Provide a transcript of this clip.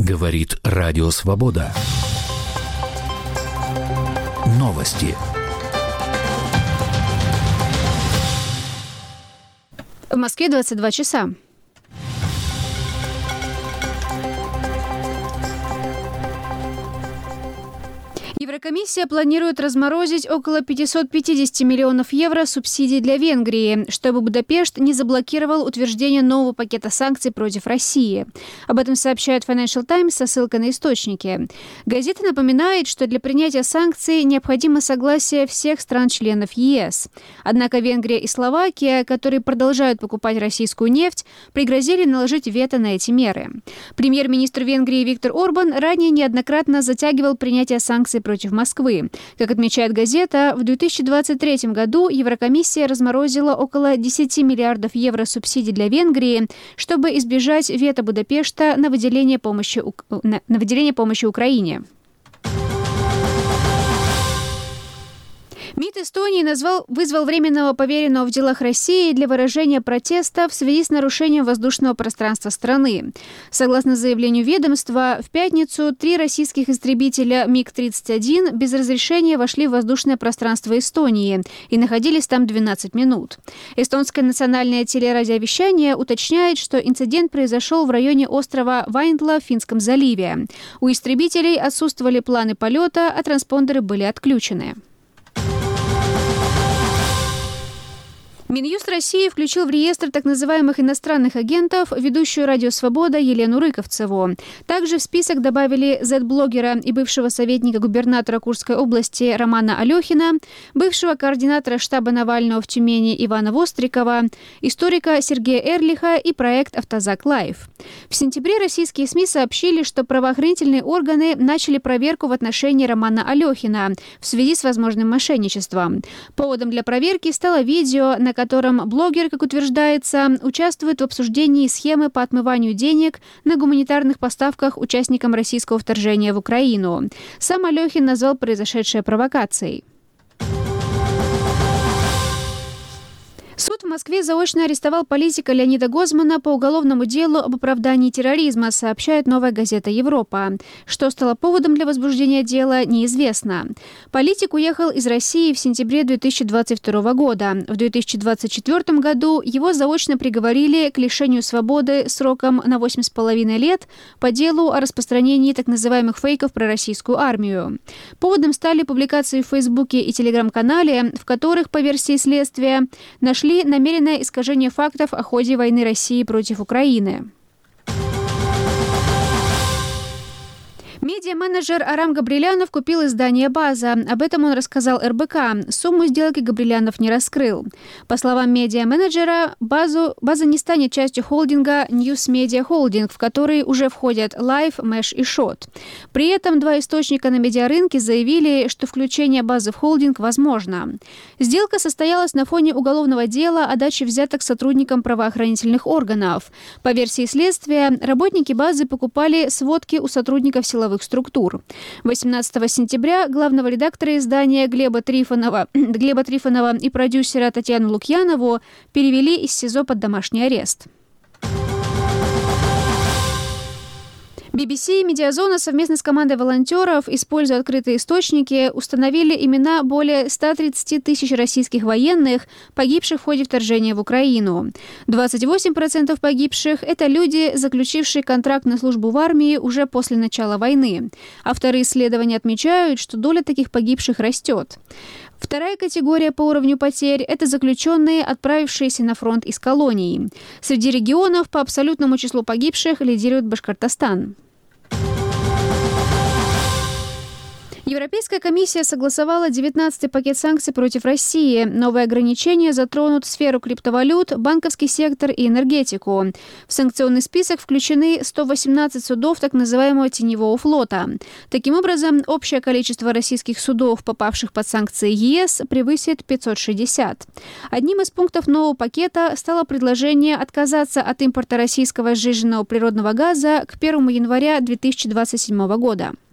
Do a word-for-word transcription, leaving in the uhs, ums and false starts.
Говорит Радио Свобода. Новости. В Москве двадцать два часа. Еврокомиссия планирует разморозить около пятьсот пятьдесят миллионов евро субсидий для Венгрии, чтобы Будапешт не заблокировал утверждение нового пакета санкций против России. Об этом сообщает Financial Times со ссылкой на источники. Газета напоминает, что для принятия санкций необходимо согласие всех стран-членов ЕС. Однако Венгрия и Словакия, которые продолжают покупать российскую нефть, пригрозили наложить вето на эти меры. Премьер-министр Венгрии Виктор Орбан ранее неоднократно затягивал принятие санкций против Москвы. Как отмечает газета, в две тысячи двадцать третьем году Еврокомиссия разморозила около десять миллиардов евро субсидий для Венгрии, чтобы избежать вето Будапешта на выделение помощи, на выделение помощи Украине. МИД Эстонии назвал, вызвал временного поверенного в делах России для выражения протеста в связи с нарушением воздушного пространства страны. Согласно заявлению ведомства, в пятницу три российских истребителя миг тридцать один без разрешения вошли в воздушное пространство Эстонии и находились там двенадцать минут. Эстонское национальное телерадиовещание уточняет, что инцидент произошел в районе острова Вайндла в Финском заливе. У истребителей отсутствовали планы полета, а транспондеры были отключены. Минюст России включил в реестр так называемых иностранных агентов ведущую «Радио Свобода» Елену Рыковцеву. Также в список добавили зет-блогера и бывшего советника губернатора Курской области Романа Алехина, бывшего координатора штаба Навального в Тюмени Ивана Вострикова, историка Сергея Эрлиха и проект «Автозак Лайв». В сентябре российские СМИ сообщили, что правоохранительные органы начали проверку в отношении Романа Алехина в связи с возможным мошенничеством. Поводом для проверки стало видео, на котором блогер, как утверждается, участвует в обсуждении схемы по отмыванию денег на гуманитарных поставках участникам российского вторжения в Украину. Сам Алехин назвал произошедшее провокацией. Суд в Москве заочно арестовал политика Леонида Гозмана по уголовному делу об оправдании терроризма, сообщает «Новая газета Европа». Что стало поводом для возбуждения дела, неизвестно. Политик уехал из России в сентябре две тысячи двадцать второго года. В две тысячи двадцать четвёртом году его заочно приговорили к лишению свободы сроком на восемь с половиной лет по делу о распространении так называемых фейков про российскую армию. Поводом стали публикации в Фейсбуке и Телеграм-канале, в которых, по версии следствия, нашли намеренное искажение фактов о ходе войны России против Украины. Медиа-менеджер Арам Габрилянов купил издание «База». Об этом он рассказал эр бэ ка. Сумму сделки Габрилянов не раскрыл. По словам медиа-менеджера, Базу, «База» не станет частью холдинга News Media Holding, в который уже входят Live, Mesh и Shot. При этом два источника на медиарынке заявили, что включение «Базы» в холдинг возможно. Сделка состоялась на фоне уголовного дела о даче взяток сотрудникам правоохранительных органов. По версии следствия, работники «Базы» покупали сводки у сотрудников силовых структур. восемнадцатого сентября главного редактора издания Глеба Трифонова, Глеба Трифонова и продюсера Татьяну Лукьянову перевели из СИЗО под домашний арест. би би си и «Медиазона» совместно с командой волонтеров, используя открытые источники, установили имена более ста тридцати тысяч российских военных, погибших в ходе вторжения в Украину. двадцать восемь процентов погибших – это люди, заключившие контракт на службу в армии уже после начала войны. Авторы исследования отмечают, что доля таких погибших растет. Вторая категория по уровню потерь – это заключенные, отправившиеся на фронт из колоний. Среди регионов по абсолютному числу погибших лидирует Башкортостан. Европейская комиссия согласовала девятнадцатый пакет санкций против России. Новые ограничения затронут сферу криптовалют, банковский сектор и энергетику. В санкционный список включены сто восемнадцать судов так называемого теневого флота. Таким образом, общее количество российских судов, попавших под санкции ЕС, превысит пятьсот шестьдесят. Одним из пунктов нового пакета стало предложение отказаться от импорта российского сжиженного природного газа к первому января две тысячи двадцать седьмого года.